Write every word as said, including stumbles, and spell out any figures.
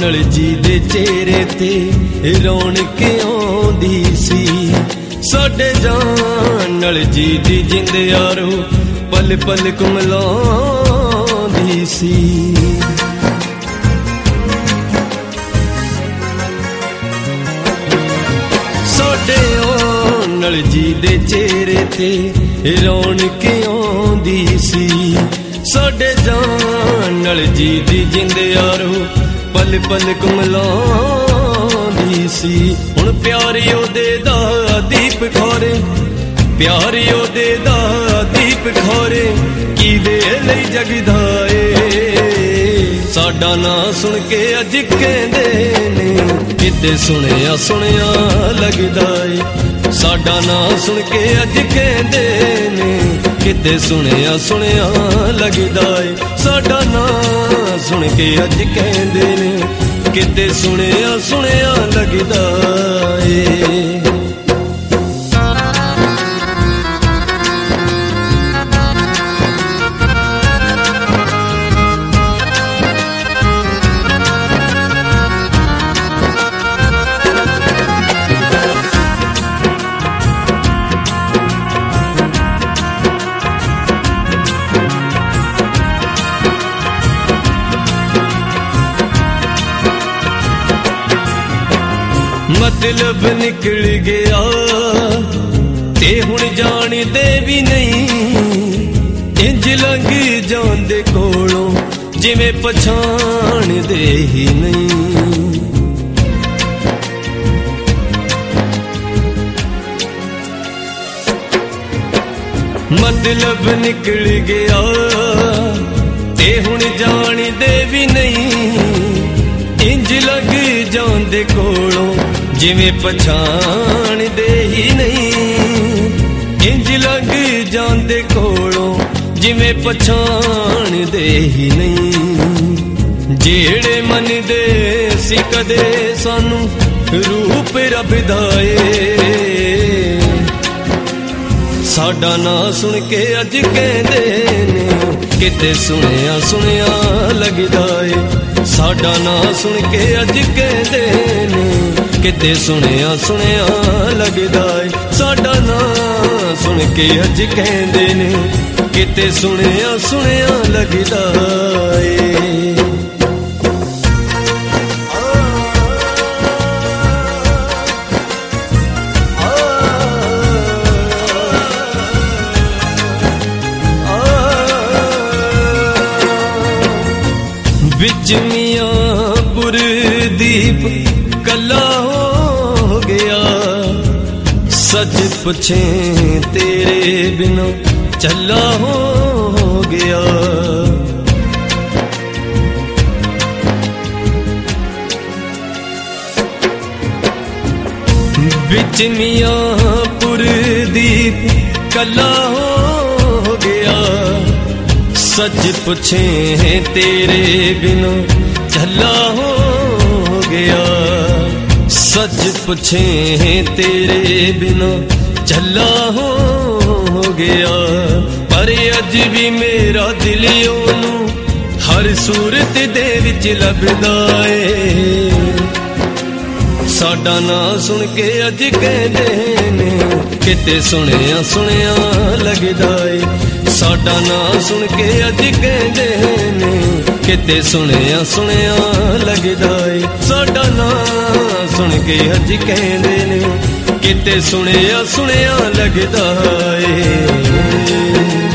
ਨਲ ਜੀ ਦੇ ਚਿਹਰੇ ਤੇ ਰੌਣਕ ਆਉਂਦੀ ਸੀ। ਸਾਡੇ ਜਾਨ ਨਲ ਜੀ ਦੀ ਜਿੰਦ ਯਾਰੋ ਪਲ ਪਲ ਕੁਮਲਾਉਂਦੀ ਸੀ। ਸਾਡੇ ਨਲ ਜੀ ਦੇ ਚਿਹਰੇ ਤੇ ਰੌਣਕ ਆਉਂਦੀ ਸੀ। ਸਾਡੇ ਜਾਨ ਨਲ ਜੀ ਦੀ ਜਿੰਦ ਯਾਰੋ ਪਲ ਪਲ ਕੁਮਲਾਉਂਦੀ ਸੀ। ਹੁਣ ਪਿਆਰੀ ਉਹਦੇ ਦਾ ਦੀਪ ਖੋਰੇ, ਪਿਆਰੀ ਉਹਦੇ ਦਾ ਦੀਪ ਖੋਰੇ ਕਿਦੇ ਲਈ ਜਗਦਾ ਏ। ਸਾਡਾ ਨਾਂ ਸੁਣ ਕੇ ਅੱਜ ਕਹਿੰਦੇ ਨੇ ਕਿਤੇ ਸੁਣਿਆ ਸੁਣਿਆ ਲੱਗਦਾ ਏ। ਸਾਡਾ ਨਾਂ ਸੁਣ ਕੇ ਅੱਜ ਕਹਿੰਦੇ ਨੇ ਕਿਤੇ ਸੁਣਿਆ ਸੁਣਿਆ ਲੱਗਦਾ ਏ। ਸਾਡਾ ਨਾਂ ਸੁਣ ਕੇ ਅੱਜ ਕਹਿੰਦੇ ਨੇ ਕਿਤੇ ਸੁਣਿਆ ਸੁਣਿਆ ਲੱਗਦਾ ਏ। ਮਤਲਬ ਨਿਕਲ ਗਿਆ ਤੇ ਹੁਣ ਜਾਣਦੇ ਵੀ ਨਹੀਂ। ਇੰਜ ਲੰਘ ਜਾਂਦੇ ਕੋਲੋਂ ਜਿਵੇਂ ਪਛਾਣਦੇ ਹੀ ਨਹੀਂ। ਮਤਲਬ ਨਿਕਲ ਗਿਆ ਤੇ ਹੁਣ ਜਾਣਦੇ ਵੀ ਨਹੀਂ। ਇੰਜ ਲੰਘ ਜਾਂਦੇ ਕੋਲੋਂ ਜਿਵੇਂ ਪਛਾਣਦੇ ਹੀ ਨਹੀਂ। ਇੰਜ ਲੰਘ ਜਾਂਦੇ ਕੋਲੋਂ ਜਿਵੇਂ ਪਛਾਣਦੇ ਹੀ ਨਹੀਂ। ਜਿਹੜੇ ਮੰਨਦੇ ਸੀ ਕਦੇ ਸਾਨੂੰ ਰੂਪ ਰੱਬ ਦਾ ਏ। ਸਾਡਾ ਨਾਂ ਸੁਣ ਕੇ ਅੱਜ ਕਹਿੰਦੇ ਨੇ ਕਿਤੇ ਸੁਣਿਆ ਸੁਣਿਆ ਲੱਗਦਾ ਏ। ਸਾਡਾ ਨਾਂ ਸੁਣ ਕੇ ਅੱਜ ਕਹਿੰਦੇ ਨੇ ਕਿਤੇ ਸੁਣਿਆ ਸੁਣਿਆ ਲੱਗਦਾ ਏ। ਸਾਡਾ ਨਾਂ ਸੁਣ ਕੇ ਅੱਜ ਕਹਿੰਦੇ ਨੇ ਕਿਤੇ ਸੁਣਿਆ ਸੁਣਿਆ ਲੱਗਦਾ ਏ। ਵਿੱਚ ਮੀਆਂਪੁਰ ਦੀਪ ਕੱਲਾ ਹੋ ਗਿਆ। ਸੱਜ ਪੁੱਛੇ ਤੇਰੇ ਬਿਨਾਂ ਚੱਲਾ ਹੋ ਗਿਆ। ਵਿੱਚ ਮੀਆਂਪੁਰ ਦੀਪ ਕੱਲਾ ਹੋ ਗਿਆ। ਸੱਜ ਪੁੱਛੇ ਤੇਰੇ ਬਿਨਾਂ ਚੱਲਾ ਹੋ ਗਿਆ। ਸੱਜ ਪੁੱਛੇ ਤੇਰੇ ਬਿਨਾਂ ਚੱਲਾ ਹੋ ਗਿਆ। ਪਰ ਅੱਜ ਵੀ ਮੇਰਾ ਦਿਲ ਉਹਨੂੰ ਹਰ ਸੂਰਤ ਦੇ ਵਿੱਚ ਲੱਭਦਾ ਏ। ਸਾਡਾ ਨਾਂ ਸੁਣ ਕੇ ਅੱਜ ਕਹਿੰਦੇ ਨੇ ਕਿਤੇ ਸੁਣਿਆ ਸੁਣਿਆ ਲੱਗਦਾ ਏ। ਸਾਡਾ ਨਾਂ ਸੁਣ ਕੇ ਅੱਜ ਕਹਿੰਦੇ ਨੇ ਕਿਤੇ ਸੁਣਿਆ ਸੁਣਿਆ ਲੱਗਦਾ ਏ। ਸਾਡਾ ਨਾਂ ਸੁਣ ਕੇ ਅੱਜ ਕਹਿੰਦੇ ਨੇ ਕਿਤੇ ਸੁਣਿਆ ਸੁਣਿਆ ਲੱਗਦਾ ਏ।